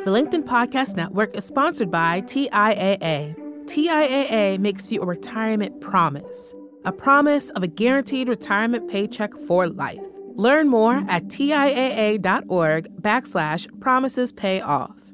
The LinkedIn Podcast Network is sponsored by TIAA. TIAA makes you a retirement promise, a promise of a guaranteed retirement paycheck for life. Learn more at TIAA.org/promises pay off.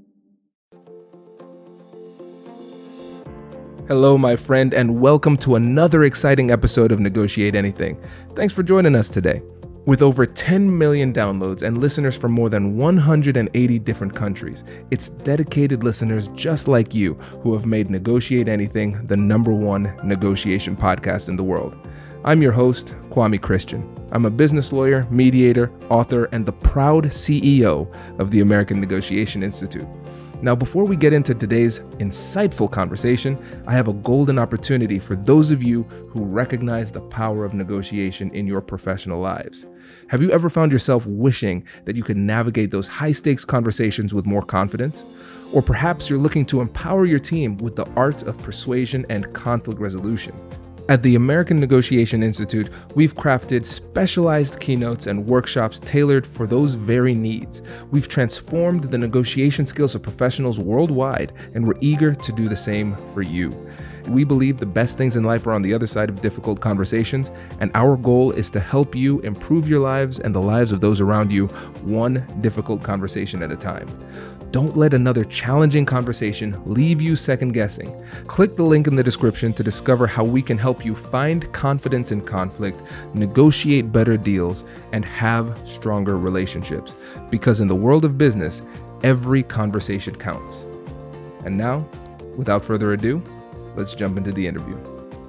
Hello, my friend, and welcome to another exciting episode of Negotiate Anything. Thanks for joining us today. With over 10 million downloads and listeners from more than 180 different countries, it's dedicated listeners just like you who have made Negotiate Anything the #1 negotiation podcast in the world. I'm your host, Kwame Christian. I'm a business lawyer, mediator, author, and the proud CEO of the American Negotiation Institute. Now, before we get into today's insightful conversation, I have a golden opportunity for those of you who recognize the power of negotiation in your professional lives. Have you ever found yourself wishing that you could navigate those high-stakes conversations with more confidence? Or perhaps you're looking to empower your team with the art of persuasion and conflict resolution. At the American Negotiation Institute, we've crafted specialized keynotes and workshops tailored for those very needs. We've transformed the negotiation skills of professionals worldwide, and we're eager to do the same for you. We believe the best things in life are on the other side of difficult conversations, and our goal is to help you improve your lives and the lives of those around you, one difficult conversation at a time. Don't let another challenging conversation leave you second guessing. Click the link in the description to discover how we can help you find confidence in conflict, negotiate better deals, and have stronger relationships. Because in the world of business, every conversation counts. And now, without further ado, let's jump into the interview.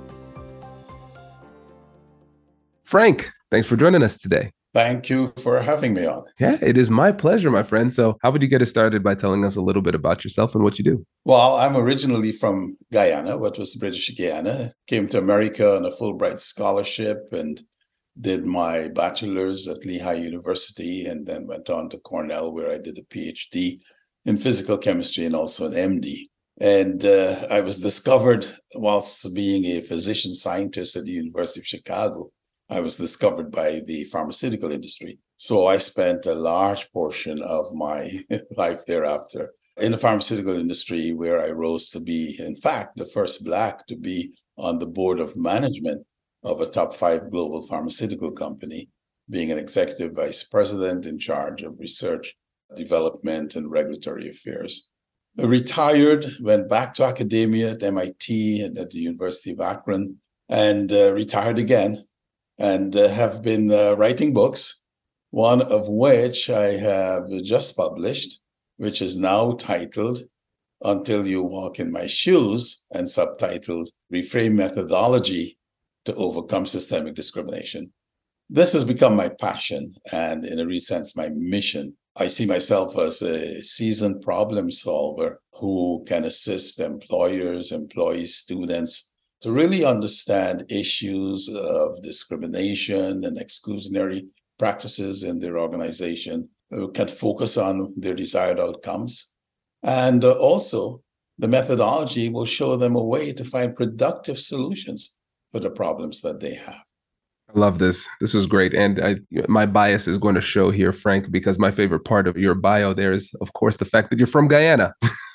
Frank, thanks for joining us today. Thank you for having me on. Yeah, it is my pleasure, my friend. So how would you get us started by telling us a little bit about yourself and what you do? Well, I'm originally from Guyana, what was British Guyana. Came to America on a Fulbright scholarship and did my bachelor's at Lehigh University and then went on to Cornell, where I did a PhD in physical chemistry and also an MD. And I was discovered whilst being a physician scientist at the University of Chicago. I was discovered by the pharmaceutical industry. So I spent a large portion of my life thereafter in the pharmaceutical industry, where I rose to be, in fact, the first Black to be on the board of management of a top 5 global pharmaceutical company, being an executive vice president in charge of research, development, and regulatory affairs. I retired, went back to academia at MIT and at the University of Akron, and retired again. And have been writing books, one of which I have just published, which is now titled Until You Walk in My Shoes, and subtitled Reframe Methodology to Overcome Systemic Discrimination. This has become my passion and, in a real sense, my mission. I see myself as a seasoned problem solver who can assist employers, employees, students to really understand issues of discrimination and exclusionary practices in their organization, who can focus on their desired outcomes. And also, the methodology will show them a way to find productive solutions for the problems that they have. I love this. This is great. And my bias is going to show here, Frank, because my favorite part of your bio there is, of course, the fact that you're from Guyana.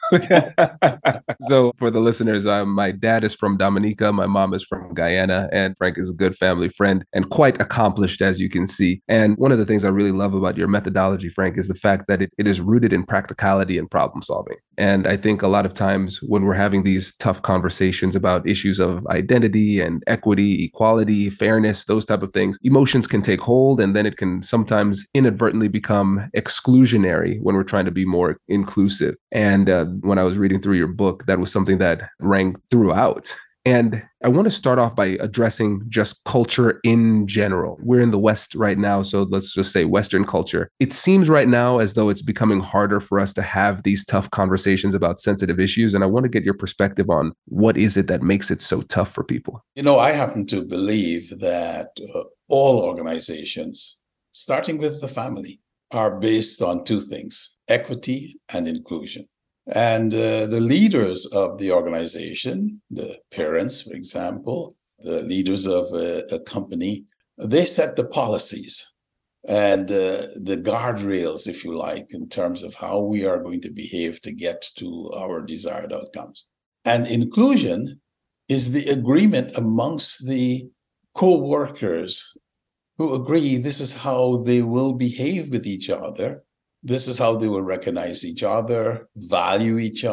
So for the listeners, my dad is from Dominica, my mom is from Guyana, and Frank is a good family friend and quite accomplished, as you can see. And one of the things I really love about your methodology, Frank, is the fact that it is rooted in practicality and problem solving. And I think a lot of times when we're having these tough conversations about issues of identity and equity, equality, fairness, those type of things, emotions can take hold, and then it can sometimes inadvertently become exclusionary when we're trying to be more inclusive. And when I was reading through your book, that was something that rang throughout. And I want to start off by addressing just culture in general. We're in the West right now, so let's just say Western culture. It seems right now as though it's becoming harder for us to have these tough conversations about sensitive issues. And I want to get your perspective on what is it that makes it so tough for people? You know, I happen to believe that all organizations, starting with the family, are based on two things: equity and inclusion. And the leaders of the organization, the parents, for example, the leaders of a company, they set the policies. and the guardrails, if you like, in terms of how we are going to behave to get to our desired outcomes. And inclusion is the agreement amongst the co-workers who agree this is how they will behave with each other. This is how they will recognize each other, value each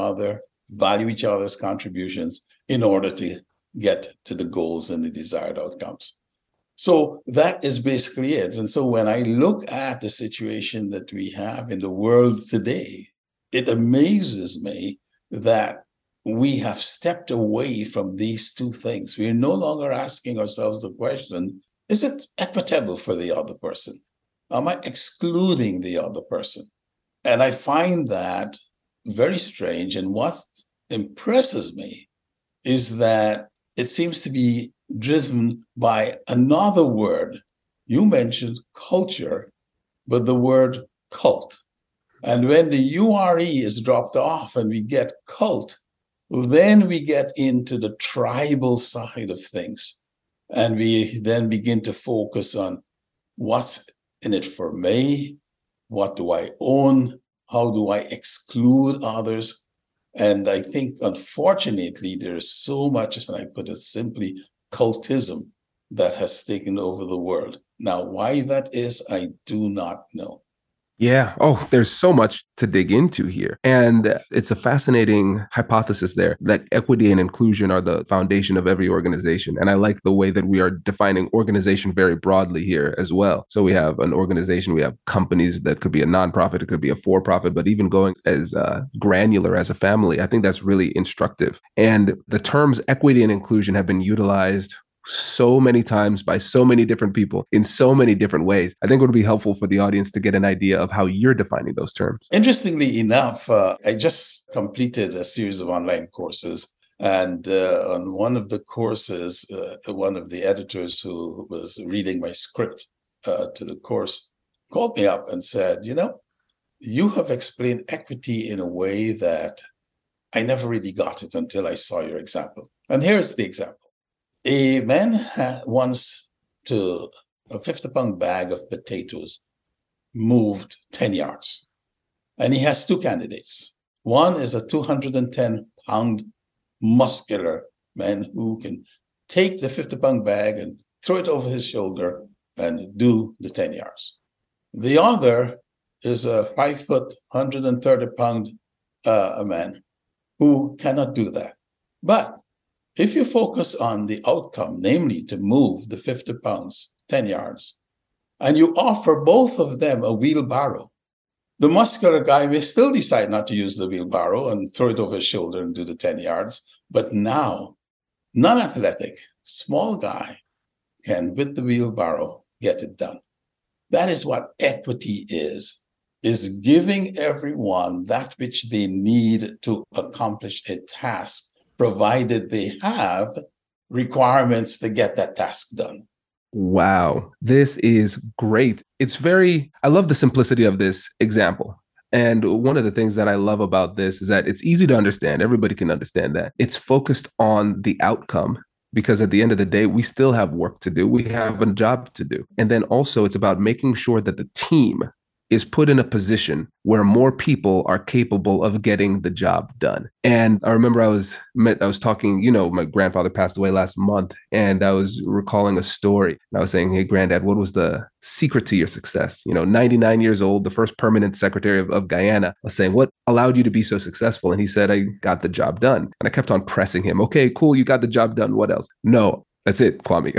other's contributions in order to get to the goals and the desired outcomes. So that is basically it. And so when I look at the situation that we have in the world today, it amazes me that we have stepped away from these two things. We are no longer asking ourselves the question, is it equitable for the other person? Am I excluding the other person? And I find that very strange. And what impresses me is that it seems to be driven by another word. You mentioned culture, but the word cult. And when the URE is dropped off and we get cult, then we get into the tribal side of things. And we then begin to focus on what's in it for me, what do I own, how do I exclude others. And I think, unfortunately, there is so much, and I put it simply, cultism that has taken over the world. Now, why that is, I do not know. Yeah. Oh, there's so much to dig into here. And it's a fascinating hypothesis there that equity and inclusion are the foundation of every organization. And I like the way that we are defining organization very broadly here as well. So we have an organization, we have companies that could be a nonprofit, it could be a for-profit, but even going as granular as a family, I think that's really instructive. And the terms equity and inclusion have been utilized so many times by so many different people in so many different ways. I think it would be helpful for the audience to get an idea of how you're defining those terms. Interestingly enough, I just completed a series of online courses. And on one of the courses, one of the editors who was reading my script to the course called me up and said, you have explained equity in a way that I never really got it until I saw your example. And here's the example. A man wants a 50-pound bag of potatoes moved 10 yards. And he has two candidates. One is a 210-pound muscular man who can take the 50-pound bag and throw it over his shoulder and do the 10 yards. The other is a 5-foot, 130-pound man who cannot do that. But if you focus on the outcome, namely to move the 50 pounds, 10 yards, and you offer both of them a wheelbarrow, the muscular guy may still decide not to use the wheelbarrow and throw it over his shoulder and do the 10 yards. But now, non-athletic, small guy can, with the wheelbarrow, get it done. That is what equity is giving everyone that which they need to accomplish a task, provided they have requirements to get that task done. Wow, this is great. I love the simplicity of this example. And one of the things that I love about this is that it's easy to understand. Everybody can understand that. It's focused on the outcome, because at the end of the day, we still have work to do. We have a job to do. And then also it's about making sure that the team is put in a position where more people are capable of getting the job done. And I remember I was talking, my grandfather passed away last month, and I was recalling a story. And I was saying, hey, Granddad, what was the secret to your success? 99 years old, the first permanent secretary of Guyana. I was saying, what allowed you to be so successful? And he said, I got the job done. And I kept on pressing him. Okay, cool. You got the job done. What else? No. That's it, Kwame.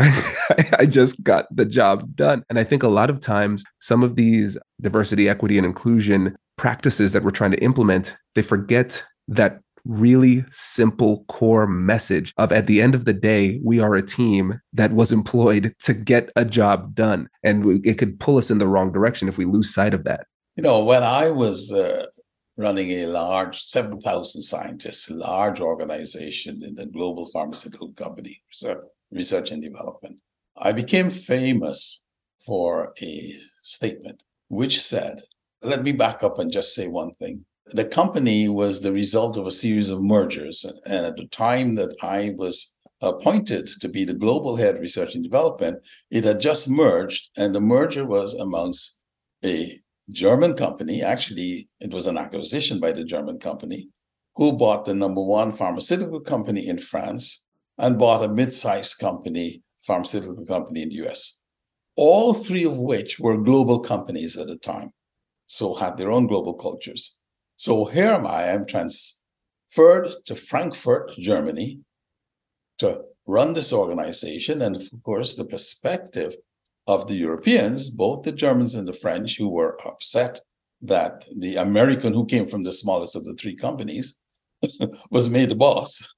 I just got the job done. And I think a lot of times, some of these diversity, equity, and inclusion practices that we're trying to implement, they forget that really simple core message of, at the end of the day, we are a team that was employed to get a job done. And it could pull us in the wrong direction if we lose sight of that. When I was running a large 7,000 scientists, large organization in the global pharmaceutical company, research and development, I became famous for a statement which said, let me back up and just say one thing. The company was the result of a series of mergers. And at the time that I was appointed to be the global head of research and development, it had just merged, and the merger was amongst a German company. Actually, it was an acquisition by the German company, who bought the number one pharmaceutical company in France and bought a mid-sized pharmaceutical company in the US. All three of which were global companies at the time, so had their own global cultures. So here I'm transferred to Frankfurt, Germany, to run this organization. And of course, the perspective of the Europeans, both the Germans and the French, who were upset that the American who came from the smallest of the three companies was made the boss.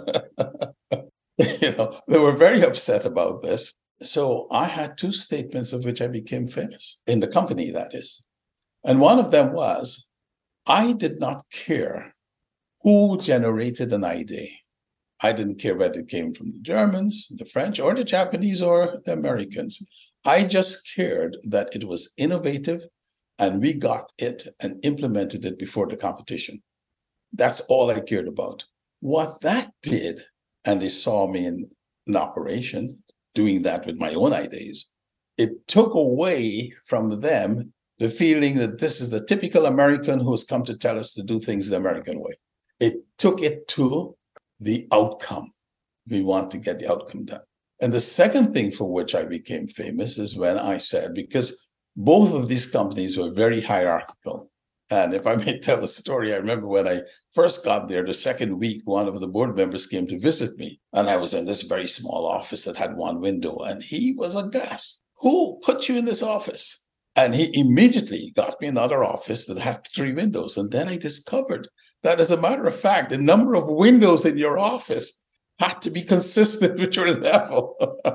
They were very upset about this. So I had two statements of which I became famous in the company, that is. And one of them was, I did not care who generated an idea. I didn't care whether it came from the Germans, the French, or the Japanese, or the Americans. I just cared that it was innovative and we got it and implemented it before the competition. That's all I cared about. What that did, and they saw me in operation doing that with my own ideas, it took away from them the feeling that this is the typical American who has come to tell us to do things the American way. It took it to the outcome. We want to get the outcome done. And the second thing for which I became famous is when I said, because both of these companies were very hierarchical. And if I may tell a story, I remember when I first got there, the second week, one of the board members came to visit me. And I was in this very small office that had one window. And he was aghast. Who put you in this office? And he immediately got me another office that had 3 windows. And then I discovered that, as a matter of fact, the number of windows in your office had to be consistent with your level.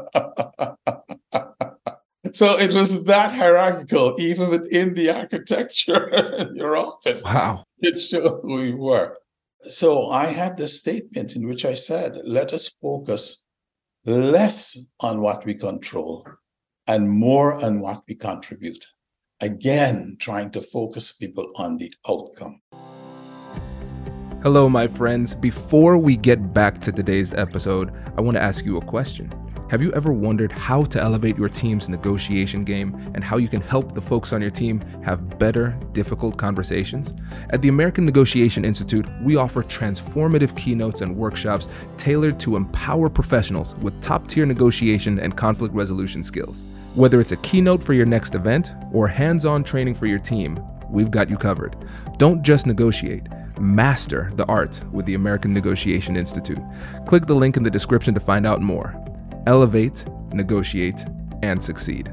So it was that hierarchical, even within the architecture in your office. Wow. It showed who we were. So I had this statement in which I said, let us focus less on what we control and more on what we contribute. Again, trying to focus people on the outcome. Hello, my friends. Before we get back to today's episode, I want to ask you a question. Have you ever wondered how to elevate your team's negotiation game and how you can help the folks on your team have better, difficult conversations? At the American Negotiation Institute, we offer transformative keynotes and workshops tailored to empower professionals with top-tier negotiation and conflict resolution skills. Whether it's a keynote for your next event or hands-on training for your team, we've got you covered. Don't just negotiate. Master the art with the American Negotiation Institute. Click the link in the description to find out more. Elevate, negotiate, and succeed.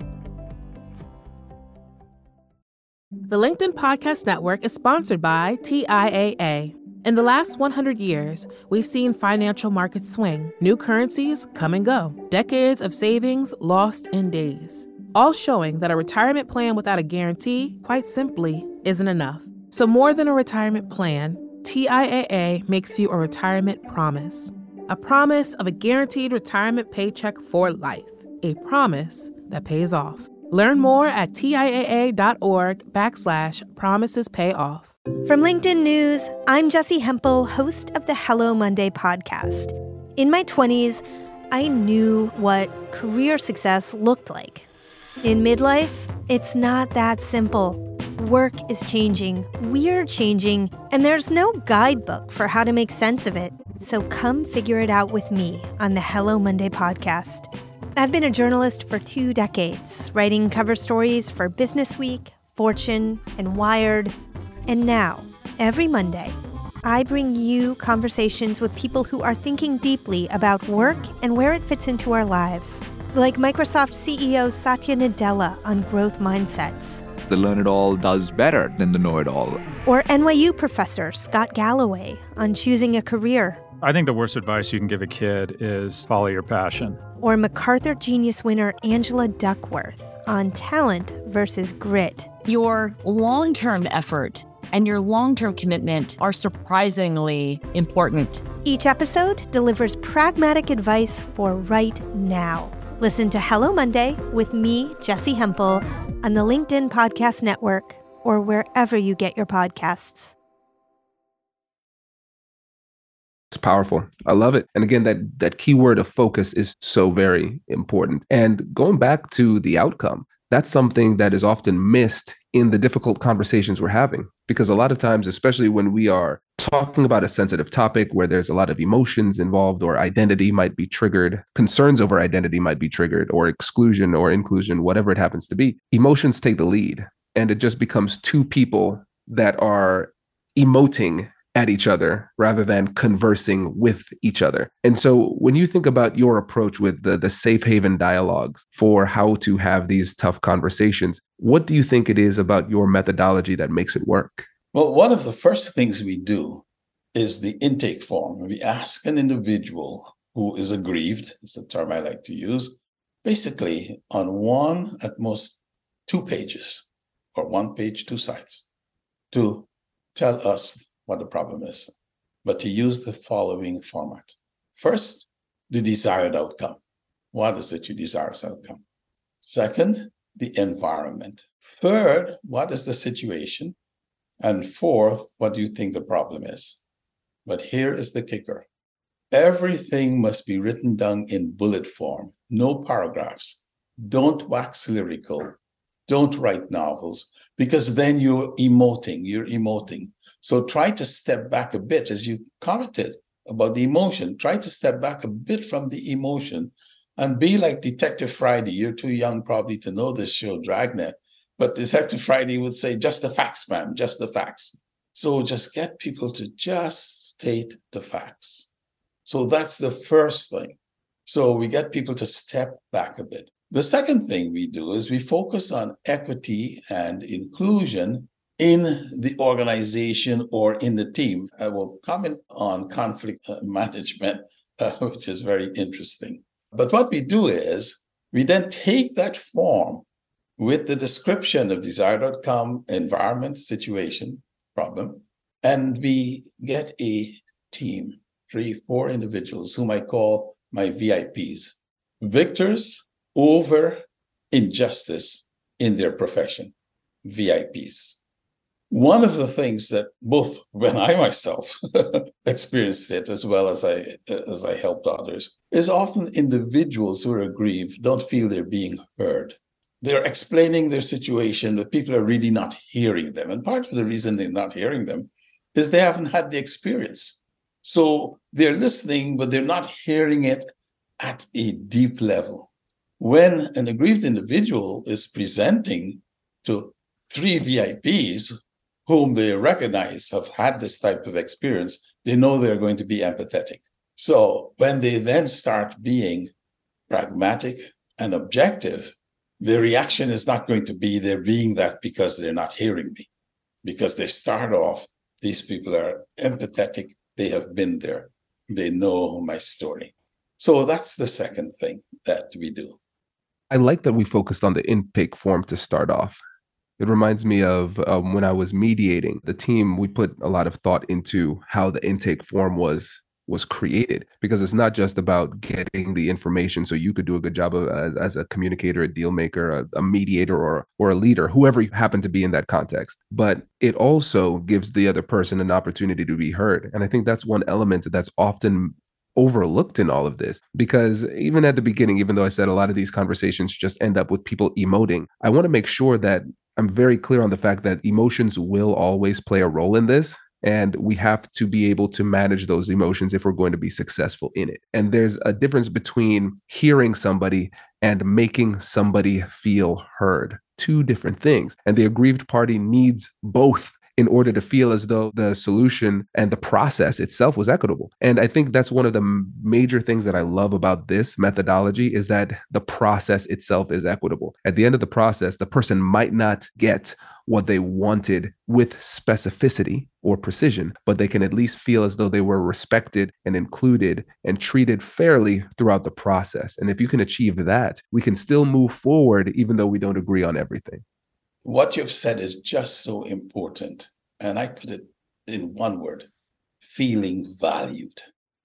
The LinkedIn Podcast Network is sponsored by TIAA. In the last 100 years, we've seen financial markets swing, new currencies come and go, decades of savings lost in days, all showing that a retirement plan without a guarantee, quite simply, isn't enough. So more than a retirement plan, TIAA makes you a retirement promise. A promise of a guaranteed retirement paycheck for life. A promise that pays off. Learn more at TIAA.org/promisespayoff. From LinkedIn News, I'm Jessie Hempel, host of the Hello Monday podcast. In my 20s, I knew what career success looked like. In midlife, it's not that simple. Work is changing, we're changing, and there's no guidebook for how to make sense of it. So come figure it out with me on the Hello Monday podcast. I've been a journalist for 2 decades, writing cover stories for Business Week, Fortune, and Wired. And now, every Monday, I bring you conversations with people who are thinking deeply about work and where it fits into our lives. Like Microsoft CEO Satya Nadella on growth mindsets. The learn-it-all does better than the know-it-all. Or NYU professor Scott Galloway on choosing a career. I think the worst advice you can give a kid is follow your passion. Or MacArthur Genius winner Angela Duckworth on talent versus grit. Your long-term effort and your long-term commitment are surprisingly important. Each episode delivers pragmatic advice for right now. Listen to Hello Monday with me, Jessie Hempel, on the LinkedIn Podcast Network or wherever you get your podcasts. powerful. I love it. And again, that key word of focus is so very important. And going back to the outcome, that's something that is often missed in the difficult conversations we're having. Because a lot of times, especially when we are talking about a sensitive topic where there's a lot of emotions involved, or identity might be triggered, concerns over identity might be triggered, or exclusion or inclusion, whatever it happens to be, emotions take the lead. And it just becomes two people that are emoting at each other rather than conversing with each other. And so when you think about your approach with the safe haven dialogues for how to have these tough conversations, what do you think it is about your methodology that makes it work? Well, one of the first things we do is the intake form. We ask an individual who is aggrieved, it's the term I like to use, basically on one, at most 2 pages, or 1 page, 2 sides, to tell us what the problem is, but to use the following format. First, the desired outcome. What is it you desire as outcome? Second, the environment. Third, what is the situation? And fourth, what do you think the problem is? But here is the kicker. Everything must be written down in bullet form, no paragraphs. Don't wax lyrical. Don't write novels, because then you're emoting. So try to step back a bit, as you commented about the emotion. Try to step back a bit from the emotion and be like Detective Friday. You're too young probably to know this show, Dragnet, but Detective Friday would say, just the facts, man, just the facts. So just get people to just state the facts. So that's the first thing. So we get people to step back a bit. The second thing we do is we focus on equity and inclusion in the organization or in the team. I will comment on conflict management, which is very interesting. But what we do is we then take that form with the description of desired outcome, environment, situation, problem, and we get a team, 3-4 individuals whom I call my VIPs, victors over injustice in their profession, VIPs. One of the things that both when I myself experienced it, as well as I helped others, is often individuals who are aggrieved don't feel they're being heard. They're explaining their situation, but people are really not hearing them. And part of the reason they're not hearing them is they haven't had the experience. So they're listening, but they're not hearing it at a deep level. When an aggrieved individual is presenting to 3 VIPs, whom they recognize have had this type of experience, they know they're going to be empathetic. So when they then start being pragmatic and objective, the reaction is not going to be they're being that because they're not hearing me. Because they start off, these people are empathetic, they have been there, they know my story. So that's the second thing that we do. I like that we focused on the intake form to start off. It reminds me of when I was mediating the team, we put a lot of thought into how the intake form was created, because it's not just about getting the information so you could do a good job of, as a communicator, a deal maker, a mediator, or a leader, whoever you happen to be in that context. But it also gives the other person an opportunity to be heard. And I think that's one element that's often overlooked in all of this, because even at the beginning, even though I said a lot of these conversations just end up with people emoting, I want to make sure that I'm very clear on the fact that emotions will always play a role in this. And we have to be able to manage those emotions if we're going to be successful in it. And there's a difference between hearing somebody and making somebody feel heard. 2 different things. And the aggrieved party needs both in order to feel as though the solution and the process itself was equitable. And I think that's one of the major things that I love about this methodology is that the process itself is equitable. At the end of the process, the person might not get what they wanted with specificity or precision, but they can at least feel as though they were respected and included and treated fairly throughout the process. And if you can achieve that, we can still move forward even though we don't agree on everything. What you've said is just so important. And I put it in one word, feeling valued.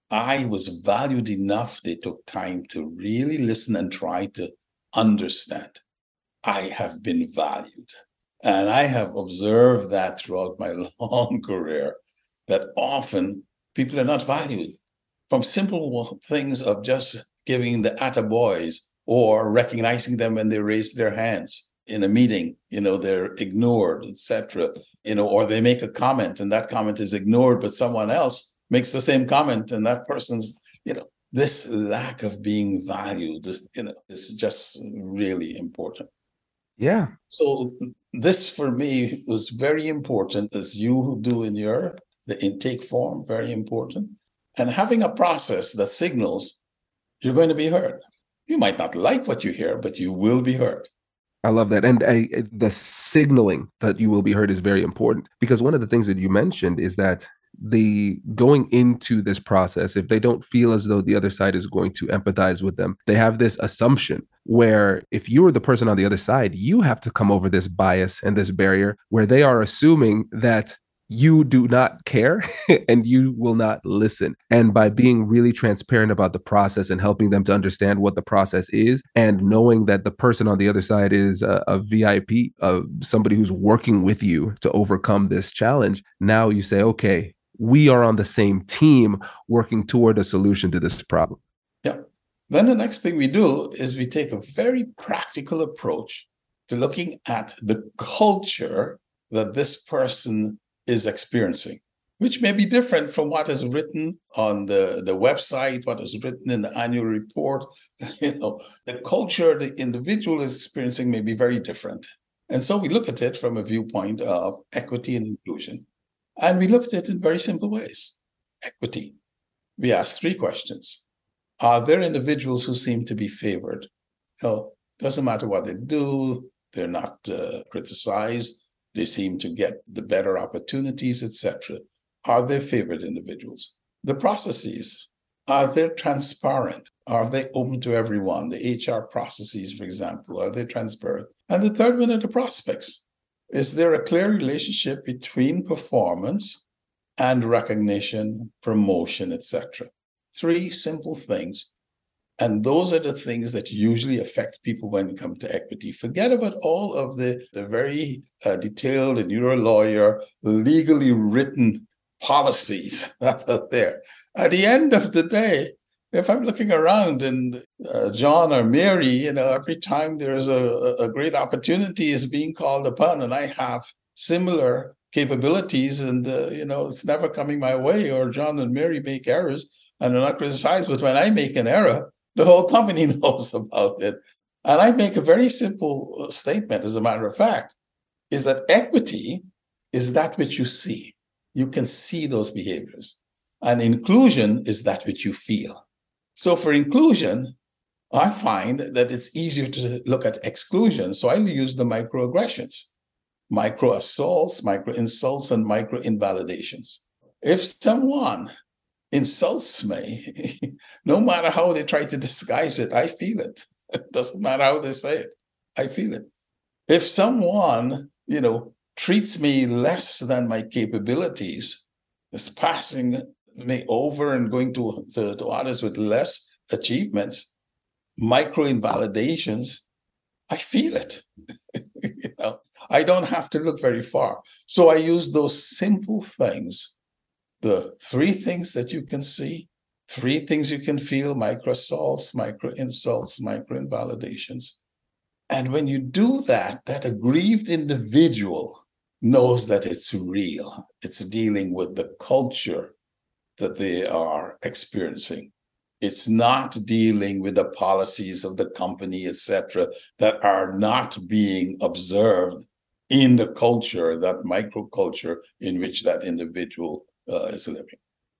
I was valued enough. They took time to really listen and try to understand. I have been valued. And I have observed that throughout my long career, that often people are not valued. from simple things of just giving the attaboys or recognizing them when they raise their hands in a meeting, they're ignored, etc., or they make a comment and that comment is ignored, but someone else makes the same comment and that person's, this lack of being valued, is just really important. Yeah. So this for me was very important, as you do in the intake form, very important. And having a process that signals you're going to be heard. You might not like what you hear, but you will be heard. I love that. And the signaling that you will be heard is very important, because one of the things that you mentioned is that the going into this process, if they don't feel as though the other side is going to empathize with them, they have this assumption where if you are the person on the other side, you have to come over this bias and this barrier where they are assuming that you do not care and you will not listen. And by being really transparent about the process and helping them to understand what the process is, and knowing that the person on the other side is a VIP, somebody who's working with you to overcome this challenge, now you say, okay, we are on the same team working toward a solution to this problem. Yeah. Then the next thing we do is we take a very practical approach to looking at the culture that this person is experiencing, which may be different from what is written on the website, what is written in the annual report. The culture the individual is experiencing may be very different. And so we look at it from a viewpoint of equity and inclusion. And we look at it in very simple ways. Equity. We ask 3 questions. Are there individuals who seem to be favored? Doesn't matter what they do, they're not criticized, they seem to get the better opportunities, etc. Are they favored individuals? The processes, are they transparent? Are they open to everyone? The HR processes, for example, are they transparent? And the third one are the prospects. Is there a clear relationship between performance and recognition, promotion, etc.? 3 simple things. And those are the things that usually affect people when it comes to equity. Forget about all of the very detailed, and you're a lawyer, legally written policies that are there. At the end of the day, if I'm looking around and John or Mary, every time there's a great opportunity is being called upon and I have similar capabilities and, it's never coming my way, or John and Mary make errors and they're not criticized, but when I make an error, the whole company knows about it. And I make a very simple statement, as a matter of fact, is that equity is that which you see. You can see those behaviors. And inclusion is that which you feel. So for inclusion, I find that it's easier to look at exclusion. So I use the microaggressions, micro assaults, micro insults, and micro invalidations. If someone insults me, no matter how they try to disguise it, I feel it. It doesn't matter how they say it, I feel it. If someone, treats me less than my capabilities, is passing me over and going to others with less achievements, micro invalidations, I feel it. I don't have to look very far. So I use those simple things, the 3 things that you can see, 3 things you can feel: micro assaults, micro insults, micro invalidations. And when you do that, that aggrieved individual knows that it's real. It's dealing with the culture that they are experiencing. It's not dealing with the policies of the company, etc., that are not being observed in the culture, that microculture in which that individual is living.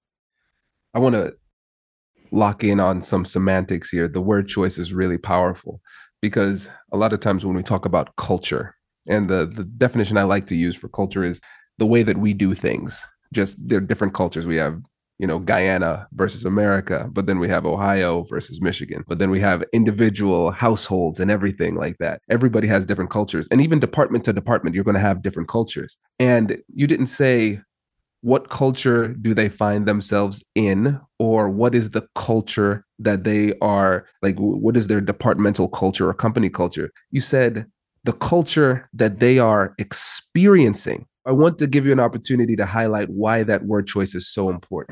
I want to lock in on some semantics here. The word choice is really powerful because a lot of times when we talk about culture, and the definition I like to use for culture is the way that we do things. Just there are different cultures. We have Guyana versus America, but then we have Ohio versus Michigan, but then we have individual households and everything like that. Everybody has different cultures, and even department to department, you're going to have different cultures. And you didn't say what culture do they find themselves in, or what is the culture that they are, like, what is their departmental culture or company culture? You said the culture that they are experiencing. I want to give you an opportunity to highlight why that word choice is so important.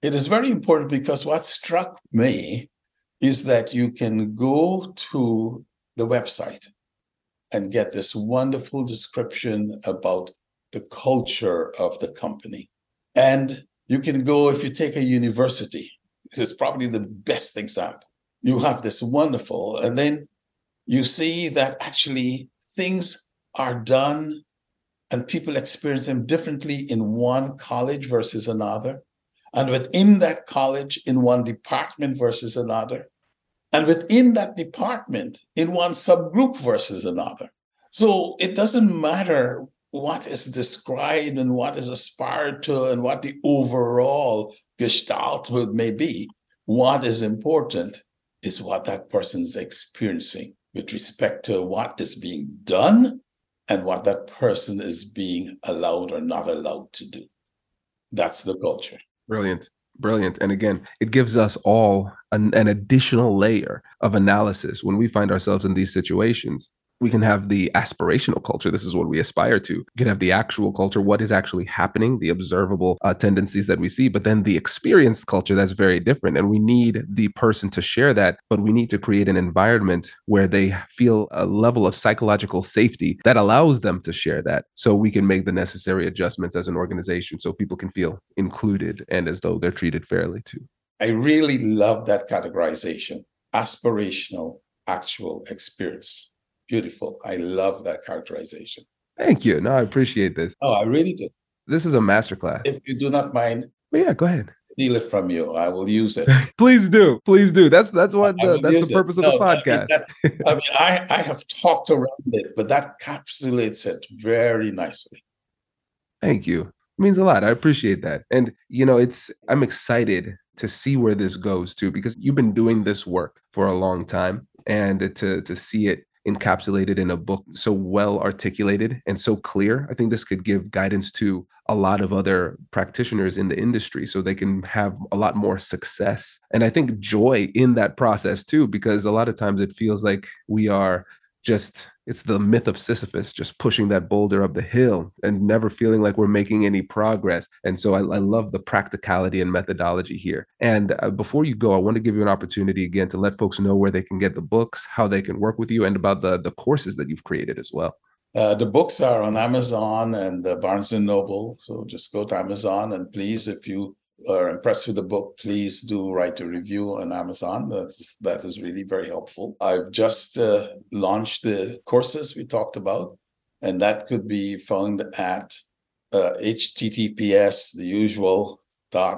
It is very important because what struck me is that you can go to the website and get this wonderful description about the culture of the company. And you can go, if you take a university, this is probably the best example. You have this wonderful, and then you see that actually things are done and people experience them differently in one college versus another, and within that college in one department versus another, and within that department in one subgroup versus another. So it doesn't matter what is described and what is aspired to and what the overall gestalt may be. What is important is what that person is experiencing with respect to what is being done and what that person is being allowed or not allowed to do. That's the culture. Brilliant. Brilliant. And again, it gives us all an additional layer of analysis when we find ourselves in these situations. We can have the aspirational culture. This is what we aspire to. We can have the actual culture, what is actually happening, the observable tendencies that we see, but then the experienced culture, that's very different. And we need the person to share that, but we need to create an environment where they feel a level of psychological safety that allows them to share that, so we can make the necessary adjustments as an organization so people can feel included and as though they're treated fairly too. I really love that categorization. Aspirational, actual experience. Beautiful. I love that characterization. Thank you. No, I appreciate this. Oh, I really do. This is a masterclass. If you do not mind, yeah, go ahead. Steal it from you. I will use it. Please do. Please do. That's what that's the purpose of the podcast. I have talked around it, but that encapsulates it very nicely. Thank you. It means a lot. I appreciate that. And I'm excited to see where this goes too, because you've been doing this work for a long time, and to see it encapsulated in a book so well articulated and so clear, I think this could give guidance to a lot of other practitioners in the industry so they can have a lot more success. And I think joy in that process too, because a lot of times it feels like we are it's the myth of Sisyphus, just pushing that boulder up the hill and never feeling like we're making any progress. And so I love the practicality and methodology here. And before you go, I want to give you an opportunity again to let folks know where they can get the books, how they can work with you, and about the courses that you've created as well. The books are on Amazon and Barnes & Noble. So just go to Amazon, and please, if you are impressed with the book, please do write a review on Amazon. That is really very helpful. I've just launched the courses we talked about, and that could be found at https, the usual / but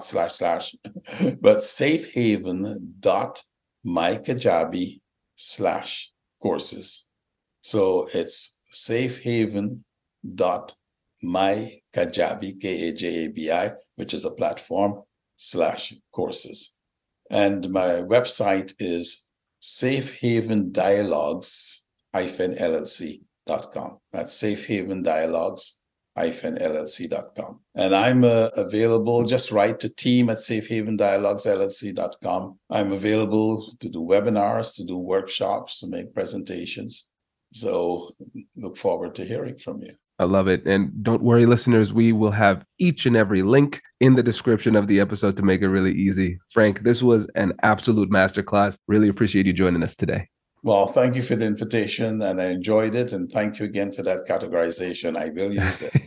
safehaven.mykajabi/courses. So it's safehaven.mykajabi, Kajabi, which is a platform /courses. And my website is safehavendialogues-llc.com. That's safehavendialogues-llc.com. And I'm available, just write to team@safehavendialogues-llc.com. I'm available to do webinars, to do workshops, to make presentations. So look forward to hearing from you. I love it. And don't worry, listeners, we will have each and every link in the description of the episode to make it really easy. Frank, this was an absolute masterclass. Really appreciate you joining us today. Well, thank you for the invitation, and I enjoyed it. And thank you again for that categorization. I will use it.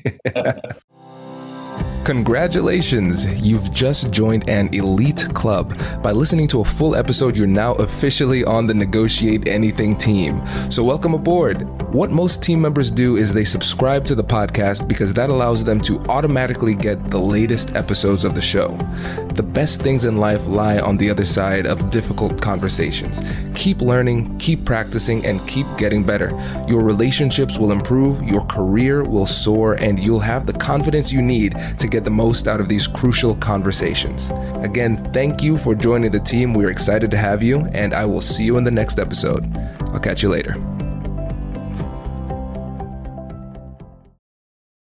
Congratulations, you've just joined an elite club. By listening to a full episode, you're now officially on the Negotiate Anything team. So welcome aboard. What most team members do is they subscribe to the podcast because that allows them to automatically get the latest episodes of the show. The best things in life lie on the other side of difficult conversations. Keep learning, keep practicing, and keep getting better. Your relationships will improve, your career will soar, and you'll have the confidence you need to get the most out of these crucial conversations. Again, thank you for joining the team. We're excited to have you, and I will see you in the next episode. I'll catch you later.